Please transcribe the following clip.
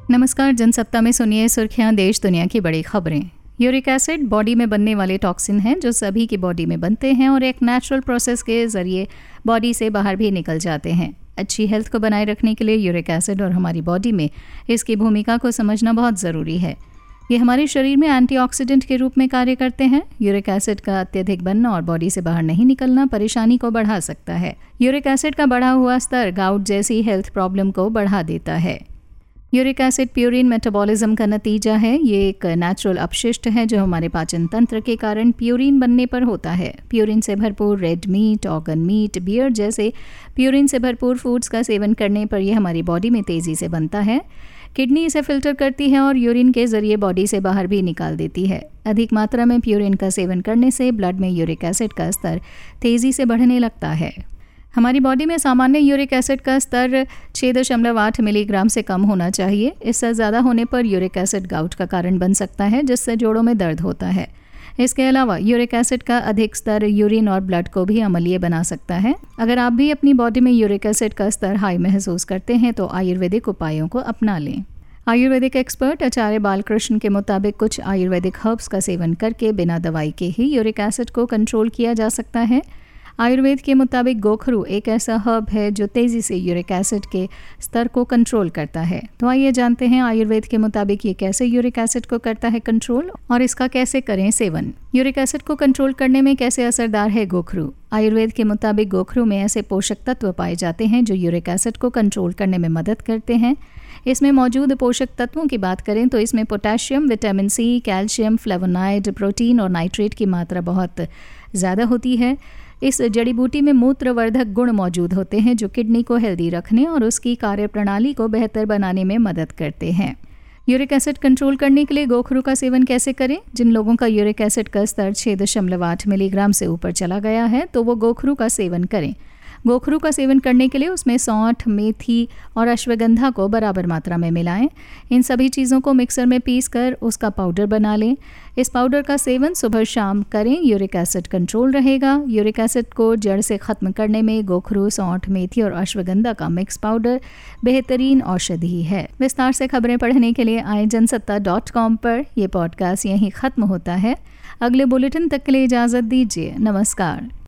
नमस्कार। जनसत्ता में सुनिए सुर्खियां, देश दुनिया की बड़ी खबरें। यूरिक एसिड बॉडी में बनने वाले टॉक्सिन हैं जो सभी की बॉडी में बनते हैं और एक नेचुरल प्रोसेस के जरिए बॉडी से बाहर भी निकल जाते हैं। अच्छी हेल्थ को बनाए रखने के लिए यूरिक एसिड और हमारी बॉडी में इसकी भूमिका को समझना बहुत ज़रूरी है। ये हमारे शरीर में एंटीऑक्सीडेंट के रूप में कार्य करते हैं। यूरिक एसिड का अत्यधिक बनना और बॉडी से बाहर नहीं निकलना परेशानी को बढ़ा सकता है। यूरिक एसिड का बढ़ा हुआ स्तर गाउट जैसी हेल्थ प्रॉब्लम को बढ़ा देता है। यूरिक एसिड प्यूरिन मेटाबॉलिज्म का नतीजा है। ये एक नेचुरल अपशिष्ट है जो हमारे पाचन तंत्र के कारण प्यूरिन बनने पर होता है। प्यूरिन से भरपूर red meat, organ meat, beer जैसे प्यूरिन से भरपूर फूड्स का सेवन करने पर यह हमारी बॉडी में तेज़ी से बनता है। किडनी इसे फिल्टर करती है और यूरिन के जरिए बॉडी से बाहर भी निकाल देती है। अधिक मात्रा में प्यूरिन का सेवन करने से ब्लड में यूरिक एसिड का स्तर तेज़ी से बढ़ने लगता है। हमारी बॉडी में सामान्य यूरिक एसिड का स्तर 6.8 मिलीग्राम से कम होना चाहिए। इससे ज़्यादा होने पर यूरिक एसिड गाउट का कारण बन सकता है, जिससे जोड़ों में दर्द होता है। इसके अलावा यूरिक एसिड का अधिक स्तर यूरिन और ब्लड को भी अम्लीय बना सकता है। अगर आप भी अपनी बॉडी में यूरिक एसिड का स्तर हाई महसूस करते हैं तो आयुर्वेदिक उपायों को अपना लें। आयुर्वेदिक एक्सपर्ट आचार्य बालकृष्ण के मुताबिक कुछ आयुर्वेदिक हर्ब्स का सेवन करके बिना दवाई के ही यूरिक एसिड को कंट्रोल किया जा सकता है। आयुर्वेद के मुताबिक गोखरू एक ऐसा हर्ब है जो तेज़ी से यूरिक एसिड के स्तर को कंट्रोल करता है। तो आइए जानते हैं आयुर्वेद के मुताबिक ये कैसे यूरिक एसिड को करता है कंट्रोल और इसका कैसे करें सेवन। यूरिक एसिड को कंट्रोल करने में कैसे असरदार है गोखरू। आयुर्वेद के मुताबिक गोखरू में ऐसे पोषक तत्व पाए जाते हैं जो यूरिक एसिड को कंट्रोल करने में मदद करते हैं। इसमें मौजूद पोषक तत्वों की बात करें तो इसमें potassium, vitamin C, calcium, flavonoid, protein और नाइट्रेट की मात्रा बहुत ज़्यादा होती है। इस जड़ी बूटी में मूत्रवर्धक गुण मौजूद होते हैं जो किडनी को हेल्दी रखने और उसकी कार्यप्रणाली को बेहतर बनाने में मदद करते हैं। यूरिक एसिड कंट्रोल करने के लिए गोखरू का सेवन कैसे करें। जिन लोगों का यूरिक एसिड का स्तर 6.8 मिलीग्राम से ऊपर चला गया है तो वो गोखरू का सेवन करें। गोखरू का सेवन करने के लिए उसमें सौंठ, मेथी और अश्वगंधा को बराबर मात्रा में मिलाएं। इन सभी चीज़ों को मिक्सर में पीसकर उसका पाउडर बना लें। इस पाउडर का सेवन सुबह शाम करें। यूरिक एसिड कंट्रोल रहेगा। यूरिक एसिड को जड़ से ख़त्म करने में गोखरू, सौंठ, मेथी और अश्वगंधा का मिक्स पाउडर बेहतरीन औषधि है। विस्तार से खबरें पढ़ने के लिए आए जनसत्ता.com पर। यह पॉडकास्ट यहीं ख़त्म होता है। अगले बुलेटिन तक के लिए इजाज़त दीजिए। नमस्कार।